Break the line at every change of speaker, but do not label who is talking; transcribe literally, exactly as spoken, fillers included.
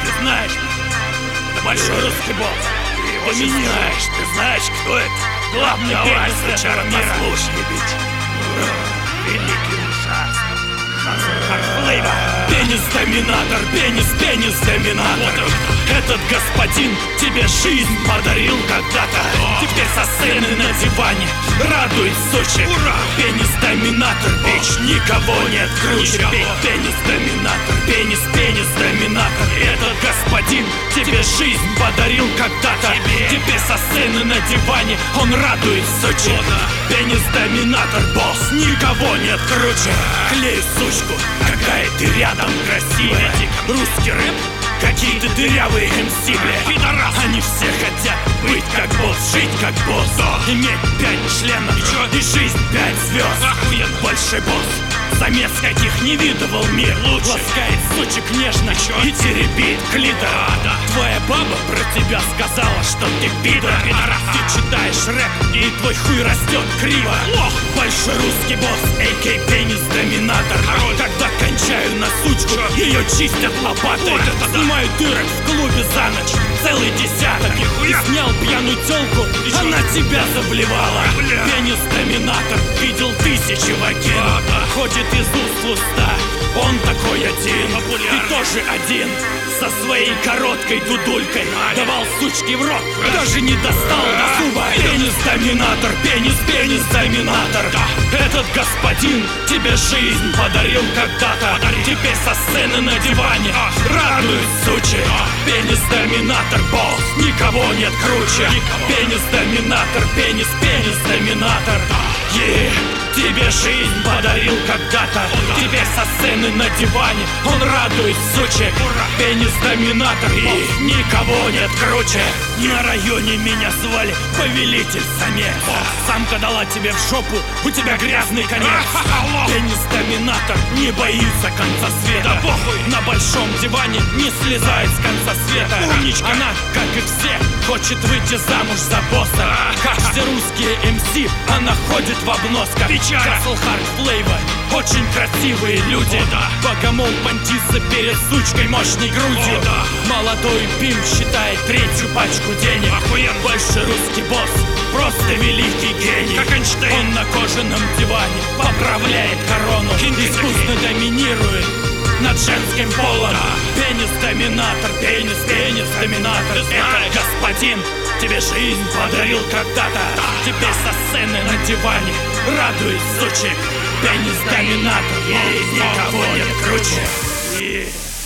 Ты знаешь, это большой русский босс. Ты меня знаешь, ты знаешь, кто это? Главный пенис этого мира. Послушай, ведь великий ужасный Хардфлейва. Пенис-доминатор, пенис, пенис-доминатор. Этот господин тебе жизнь подарил когда-то. Теперь со сцены на диване радует Сочи. Пенис-доминатор, бич, никого нет круче. Пенис-доминатор, пенис, пенис-доминатор. Этот господин тебе жизнь подарил когда-то. Теперь со сцены на диване он радует Сочи. Пенис-доминатор, босс, никого нет круче. Клею сучку, какая ты рядом красивая. Русский рэп, какие-то дырявые эм си, бля. Они все хотят быть как босс, жить как босс, иметь пять членов и жизнь пять звезд. Большой босс, самец каких не видывал мир. Ласкает сучек нежно и теребит клитор. Твоя баба про тебя сказала, что ты пидор. Ты читаешь рэп и твой хуй растет криво. Большой русский босс, а ка а пенис-доминатор. Когда кончаю на сучку, ее чистят лопатой. Снимаю дырок в клубе за ночь, целый десяток. И снял пьяную тёлку, она тебя заблевала. Пенис-доминатор видел тысячи вагин. Ходит из уст в уста, он такой один. Ты тоже один, со своей короткой дудулькой. Давал сучки в рот, даже не достал до зуба. Пенис-доминатор, пенис, пенис-доминатор. Этот господин тебе жизнь подарил когда-то. Теперь со сцены на диване радует сучи. Пенис-доминатор, босс, никого нет круче. Пенис-доминатор, пенис, пенис-доминатор. Yeah. Тебе жизнь подарил когда-то. Теперь со сцены на диване он радует сучи. Пенис-доминатор, и никого нет круче. На районе меня звали повелитель самец. Самка дала тебе в жопу, у тебя грязный конец. Пенис-доминатор не боится конца света. На большом диване не слезает с конца света. Она, как и все, хочет выйти замуж за босса. Как все русские эм си, она ходит в обносках. Касл Хардфлейва, очень красивые люди. Богомол понтится перед сучкой мощной грудью. Молодой пимп считает третью пачку денег. Большой русский босс, просто великий гений. Он на кожаном диване поправляет корону. Искусно доминирует над женским полом. Пенис-доминатор, пенис, пенис-доминатор. Этот господин тебе жизнь подарил когда-то. Теперь со сцены на диване радует сучек. Пенис-доминатор, и никого нет круче.